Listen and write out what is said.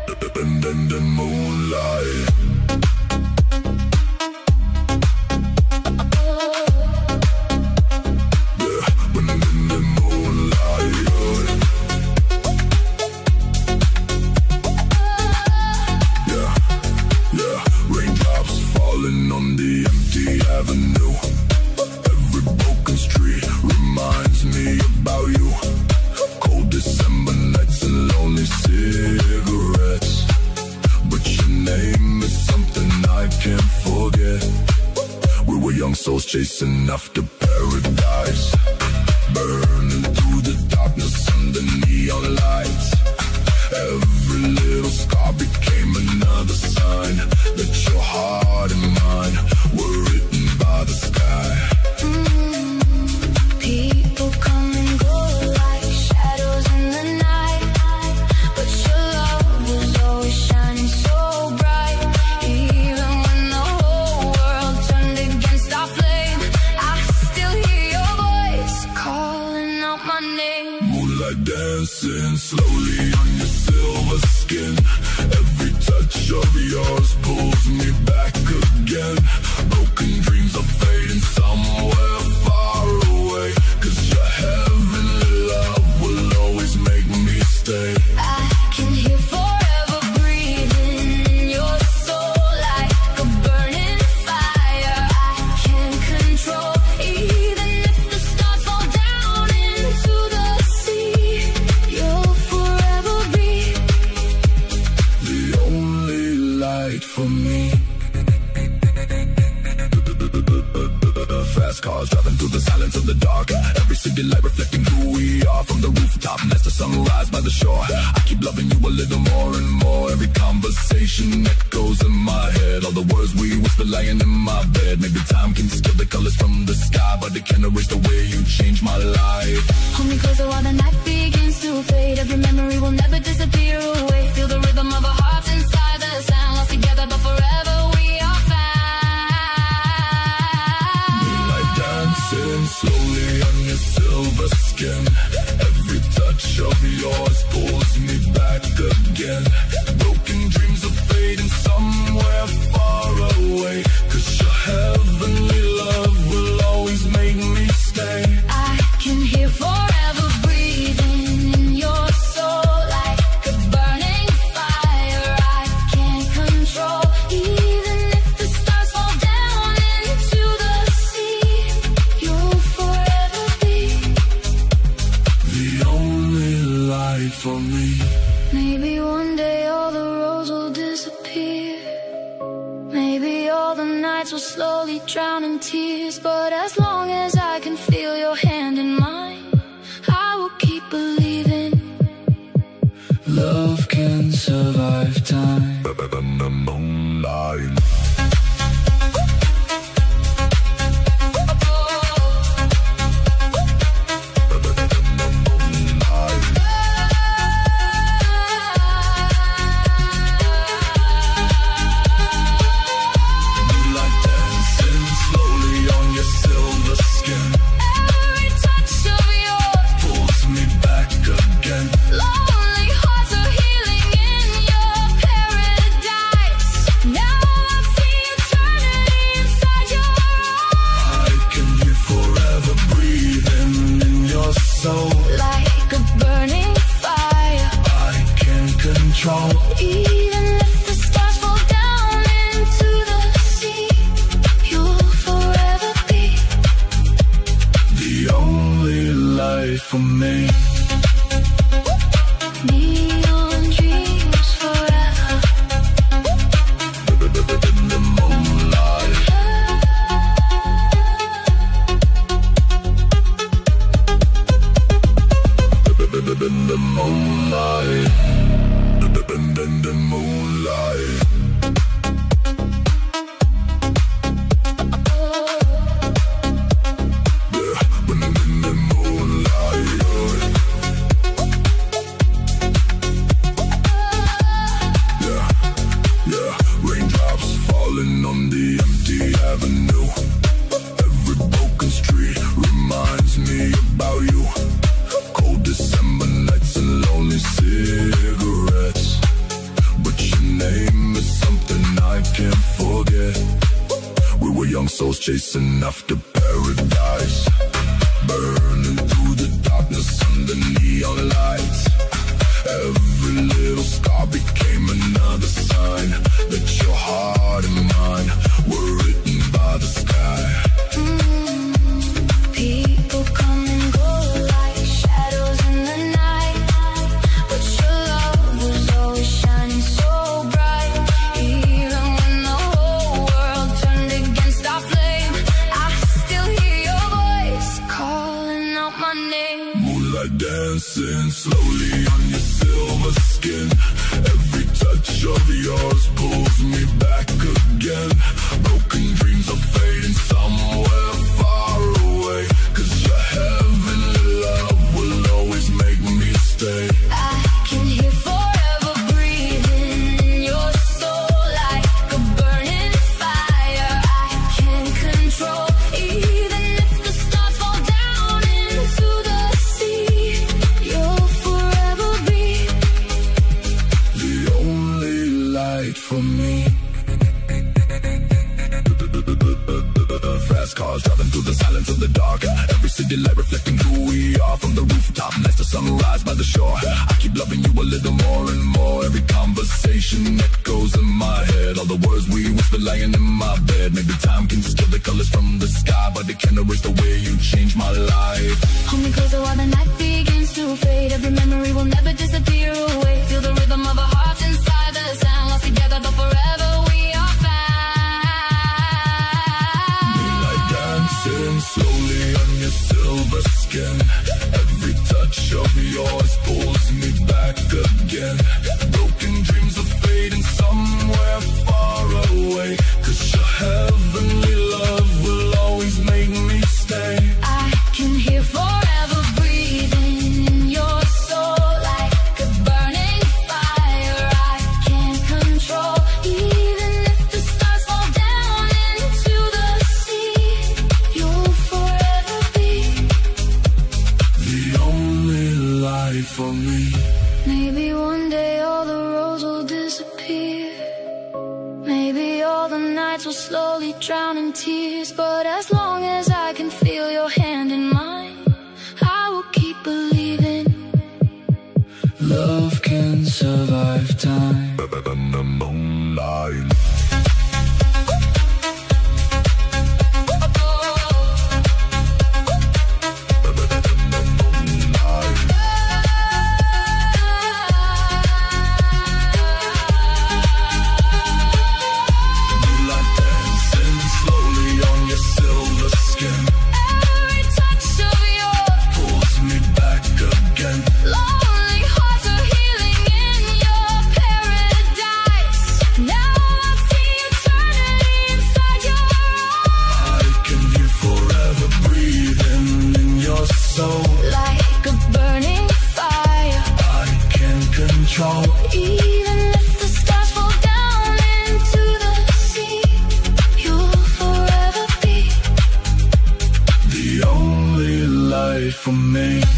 in the moonlight. On the empty avenue, every broken street reminds me about you. Cold December nights and lonely cigarettes, but your name is something I can't forget. We were young souls chasing after paradise, burning through the darkness under neon lights. Every little scar became another sign that your heart and mine were written by the sky. People come and go like shadows in the night, but your love was always shining so bright. Even when the whole world turned against our flame, I still hear your voice calling out my name. Moonlight dancing slowly on your silver skin. Every touch of yours pulls me back again. Broken dreams are fading somewhere far away, 'cause your heavenly love will always make me stay. I can hear forever breathing in your soul, like a burning fire I can't control. Even if the stars fall down into the sea, you'll forever be the only light for me. Fast cars driving through the silence of the dark, every city light reflecting who we are. From the rooftop as the sunrise by the shore, I keep loving you a little more and more. Every conversation echoes in my head, all the words we whisper lying in my bed. Maybe time can steal the colors from the sky, but it can't erase the way you changed my life. Hold me closer while the night begins to fade. Every memory will never disappear away. Feel the rhythm of our hearts inside the sound. Lost together but forever we are found. Moonlight dancing slowly on your silver skin. Every touch of yours pulls me back again. Broken dreams are fading somewhere far away, 'cause your heavenly love will always make me stay. I can hear forever breathing in your soul, like a burning fire I can't control. Even if the stars fall down into the sea, you'll forever be The only light for me. Maybe one day all the roads will disappear. Maybe all the nights will slowly drown in tears. But as long as I can feel your hand in mine, I will keep believing. Love can survive time. In the moonlight. Every touch of yours, Pulls me back again. lonely hearts are healing in your paradise. Now I see eternity inside your eyes, I can hear forever breathing in your soul. like a burning fire. I can't control. Even if the stars fall down into the sea, you'll forever be The only light for me. neon dreams forever. In the moonlight. In the moonlight. In the moonlight. Yeah, when I'm in the moonlight. souls chasing after paradise, burning through the darkness under neon lights. Every little scar became another sign that your heart and mine were written by the sky. People come and go like shadows in the night, but your love was always shining so bright. Even when the whole world turned against our flame, I still hear your voice calling out my name. Moonlight dancing slowly on your silver skin. Every touch of yours pulls me back again. Broken dreams are fading somewhere far away, 'cause your heavenly love will always make me stay. I can hear forever breathing in your soul like a burning fire I can't control. Even if the stars fall down into the sea, you'll forever be the only light for me. Fast cars driving through the silence of the dark. Every city light reflecting who we are. From the rooftop nights to sunrise by the shore, I keep loving you a little more and more. Every conversation echoes in my head. All the words we whisper lying in my bed. Maybe time can steal the colors from the sky, but it can't erase the way you changed my life. Hold me closer while the night begins to fade. Every memory will never disappear away. Feel the rhythm of our hearts inside the sound. Lost together but forever we are found. Moonlight dancing slowly on your silver skin. Every touch of yours pulls me back again. Broken dreams are fading somewhere far away, 'cause your heavenly love will always make me stay. I can hear forever breathing in your soul like a burning fire I can't control. Even if the stars fall down into the sea, you'll forever be The only light for me. Maybe one day all the roads will disappear. Maybe all the nights will slowly drown in tears. But as long as I can feel your hand in mine, I will keep believing. Love can survive time. The moonlight. Moonlight dancing slowly on your silver skin. Every touch of yours, Pulls me back again. lonely hearts are healing in your paradise. Now I see eternity inside your eyes. I can hear forever breathing in your soul. Like a burning fire, I can control. even if the stars fall down into the sea, you'll forever be The only light for me.